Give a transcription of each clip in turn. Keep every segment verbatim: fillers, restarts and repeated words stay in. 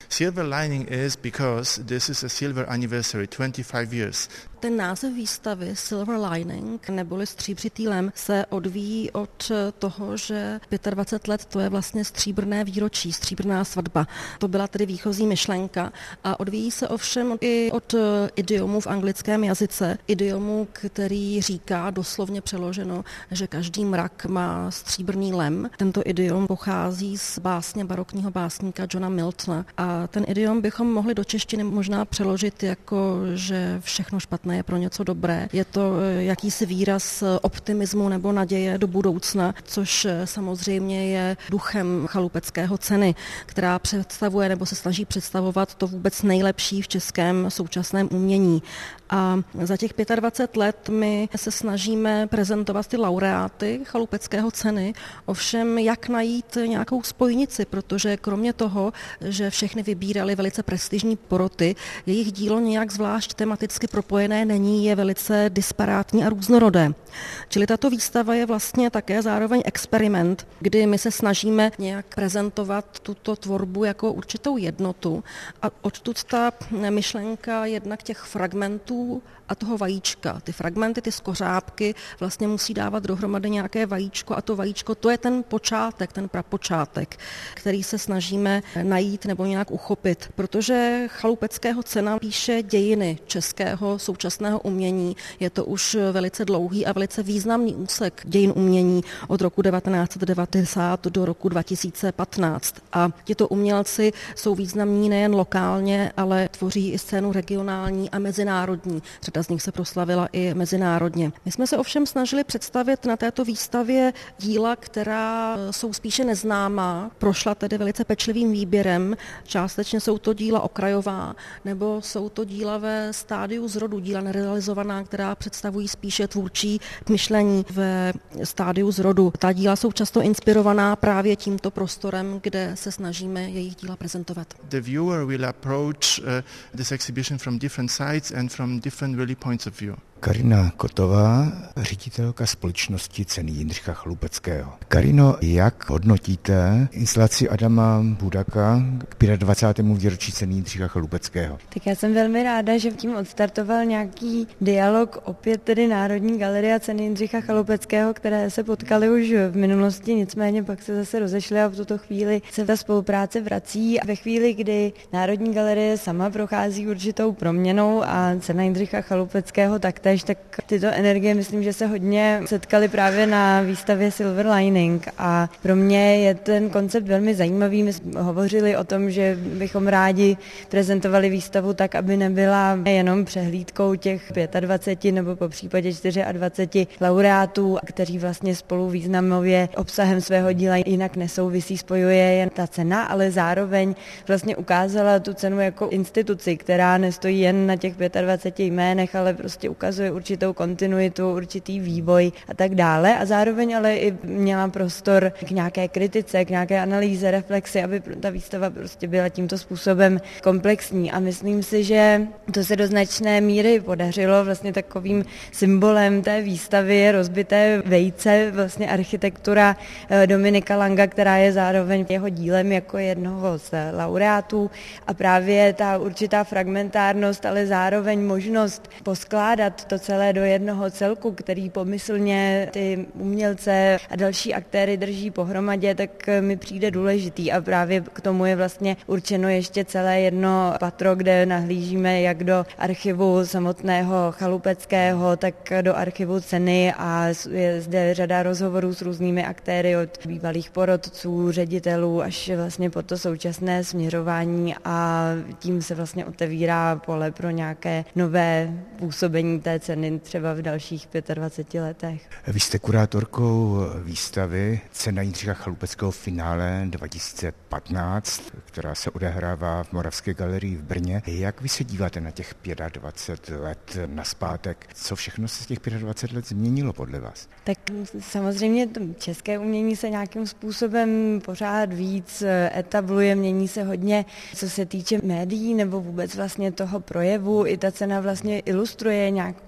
Silver lining is because this is a silver anniversary, twenty-five years. Ten název výstavy Silver Lining neboli stříbřitý lem se odvíjí od toho, že dvacet pět let to je vlastně stříbrné výročí, stříbrná svatba. To byla tedy výchozí myšlenka a odvíjí se ovšem i od idiomu v anglickém jazyce, idiomu, který říká doslovně přeloženo, že každý mrak má stříbrný lem. Tento idiom pochází z básně barokního básníka Johna Miltona a ten idiom bychom mohli do češtiny možná přeložit jako, že všechno špatné je pro něco dobré. Je to jakýsi výraz optimismu nebo naděje do budoucna, což samozřejmě je duchem chalupeckého ceny, která představuje nebo se snaží představovat to vůbec nejlepší v českém současném umění. A za těch dvacet pět let my se snažíme prezentovat ty laureáty chalupeckého ceny, ovšem jak najít nějakou spojnici, protože kromě toho, že všechny vybírali velice prestižní poroty, jejich dílo nějak zvlášť tematicky propojené není, je velice disparátní a různorodé. Čili tato výstava je vlastně také zároveň experiment, kdy my se snažíme nějak prezentovat tuto tvorbu jako určitou jednotu a odtud ta myšlenka jednak těch fragmentů a toho vajíčka. Ty fragmenty, ty skořápky vlastně musí dávat dohromady nějaké vajíčko a to vajíčko, to je ten počátek, ten prapočátek, který se snažíme najít nebo nějak uchopit, protože chalupeckého cena píše dějiny českého současného umění. Je to už velice dlouhý a velice významný úsek dějin umění od roku devatenáct set devadesát do roku dva tisíce patnáct. A tito umělci jsou významní nejen lokálně, ale tvoří i scénu regionální a mezinárodní. Řada z nich se proslavila i mezinárodně. My jsme se ovšem snažili představit na této výstavě díla, která jsou spíše neznámá, prošla tedy velice pečlivým výběrem. Částečně jsou to díla okrajová, nebo jsou to díla ve stádiu zrodu, díla nerealizovaná, která představují spíše tvůrčí myšlení ve stádiu zrodu. Ta díla jsou často inspirovaná právě tímto prostorem, kde se snažíme jejich díla prezentovat. The viewer will approach uh, this exhibition from different sides and from different really points of view. Karina Kotová, ředitelka společnosti Ceny Jindřicha Chalupeckého. Karino, jak hodnotíte instalaci Adama Budaka k dvacátému pátého výročí Ceny Jindřicha Chalupeckého? Tak já jsem velmi ráda, že tím odstartoval nějaký dialog opět tedy Národní galerie a Ceny Jindřicha Chalupeckého, které se potkaly už v minulosti, nicméně pak se zase rozešly a v tuto chvíli se ta spolupráce vrací. A ve chvíli, kdy Národní galerie sama prochází určitou proměnou a Cena Jindřicha Chalupeckého tak tak tyto energie, myslím, že se hodně setkaly právě na výstavě Silver Lining a pro mě je ten koncept velmi zajímavý. My jsme hovořili o tom, že bychom rádi prezentovali výstavu tak, aby nebyla jenom přehlídkou těch dvacet pět nebo po případě dvacet čtyři laureátů, kteří vlastně spolu významově obsahem svého díla jinak nesouvisí, spojuje jen ta cena, ale zároveň vlastně ukázala tu cenu jako instituci, která nestojí jen na těch dvacet pěti jménech, ale prostě ukazuje určitou kontinuitu, určitý vývoj a tak dále a zároveň ale i měla prostor k nějaké kritice, k nějaké analýze, reflexi, aby ta výstava prostě byla tímto způsobem komplexní a myslím si, že to se do značné míry podařilo. Vlastně takovým symbolem té výstavy je rozbité vejce, vlastně architektura Dominika Langa, která je zároveň jeho dílem jako jednoho z laureátů a právě ta určitá fragmentárnost, ale zároveň možnost poskládat to celé do jednoho celku, který pomyslně ty umělce a další aktéry drží pohromadě, tak mi přijde důležitý a právě k tomu je vlastně určeno ještě celé jedno patro, kde nahlížíme jak do archivu samotného Chalupeckého, tak do archivu ceny a je zde řada rozhovorů s různými aktéry od bývalých porotců, ředitelů až vlastně po to současné směřování a tím se vlastně otevírá pole pro nějaké nové působení té ceny třeba v dalších dvaceti pěti letech. Vy jste kurátorkou výstavy Cena Jindřicha Chalupeckého finále dva tisíce patnáct, která se odehrává v Moravské galerii v Brně. Jak vy se díváte na těch dvacet pět let nazpátek? Co všechno se z těch dvacet pět let změnilo podle vás? Tak samozřejmě to české umění se nějakým způsobem pořád víc etabluje, mění se hodně, co se týče médií nebo vůbec vlastně toho projevu. I ta cena vlastně ilustruje nějak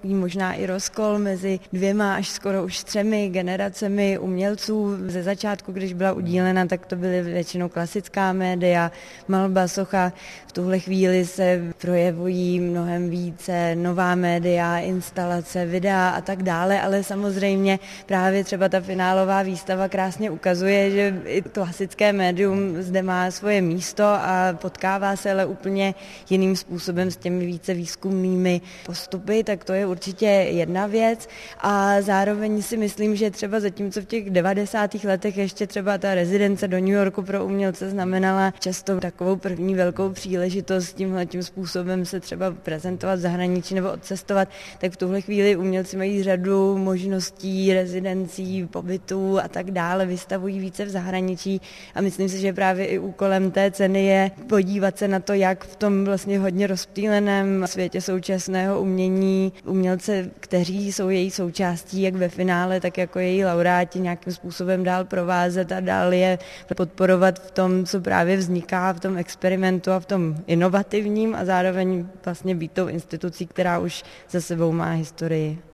takový možná i rozkol mezi dvěma až skoro už třemi generacemi umělců. Ze začátku, když byla udílena, tak to byly většinou klasická média, malba, socha. V tuhle chvíli se projevují mnohem více nová média, instalace, videa a tak dále, ale samozřejmě právě třeba ta finálová výstava krásně ukazuje, že i klasické médium zde má svoje místo a potkává se ale úplně jiným způsobem s těmi více výzkumnými postupy, tak to je určitě jedna věc a zároveň si myslím, že třeba zatímco v těch devadesátých letech ještě třeba ta rezidence do New Yorku pro umělce znamenala často takovou první velkou příležitost tímhletím způsobem se třeba prezentovat v zahraničí nebo odcestovat, tak v tuhle chvíli umělci mají řadu možností, rezidencí, pobytů a tak dále, vystavují více v zahraničí a myslím si, že právě i úkolem té ceny je podívat se na to, jak v tom vlastně hodně rozptýleném světě současného umění umělce, kteří jsou její součástí, jak ve finále, tak jako její laureáti nějakým způsobem dál provázet a dál je podporovat v tom, co právě vzniká v tom experimentu a v tom inovativním a zároveň vlastně být tou institucí, která už za sebou má historii.